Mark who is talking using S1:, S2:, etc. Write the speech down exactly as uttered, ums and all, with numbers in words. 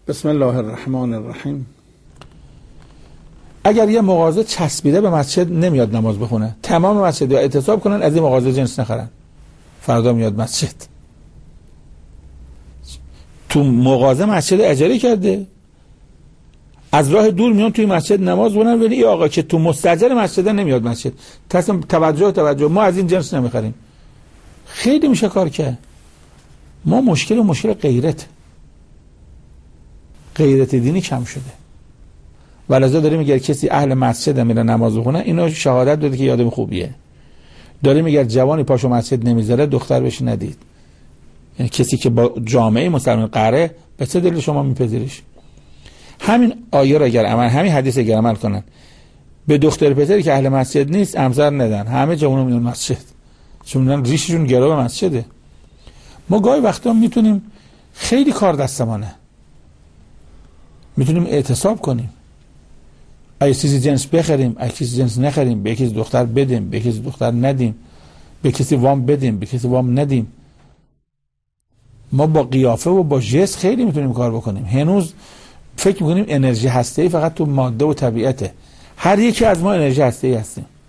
S1: بسم الله الرحمن الرحیم. اگر یه مغازه چسبیده به مسجد نمیاد نماز بخونه، تمام مسجد یا اعتصاب کنن از این مغازه جنس نخرن، فردا میاد مسجد. تو مغازه مسجد اجاره کرده، از راه دور میان توی مسجد نماز بخونن، ولی این آقا که تو مستاجر مسجد نمیاد مسجد. تصمیم توجه توجه ما از این جنس نمیخریم. خیلی میشه کار کرد. ما مشکل و مشکل غیرت غیرت دینی کم شده. ولذا داره میگه کسی اهل مسجد میره نماز بخونه، اینو شهادت داده که یادم خوبیه. داره میگه جوانی پاشو مسجد نمیذاره دختر بهش ندید. یعنی کسی که با جامعه مسلمان قره به چه دلیل شما میپذیریش؟ همین آیه را اگر عمل، همین حدیث اگر عمل کنن، به دختر پسری که اهل مسجد نیست امضا ندن، همه جوونا میان مسجد، چون میگن ریششون گرو به مسجده. ما گاهی وقتا میتونیم خیلی کار دستمانه، میتونیم اعتصاب کنیم، اگه چیزی جنس بخریم، اگه چیزی جنس نخریم، به کسی دختر بدیم، به کسی دختر ندیم، به کسی وام بدیم، به کسی وام ندیم. ما با قیافه و با ژست خیلی میتونیم کار بکنیم. هنوز فکر میکنیم انرژی هسته‌ای فقط تو ماده و طبیعته. هر یکی از ما انرژی هسته‌ای هستیم.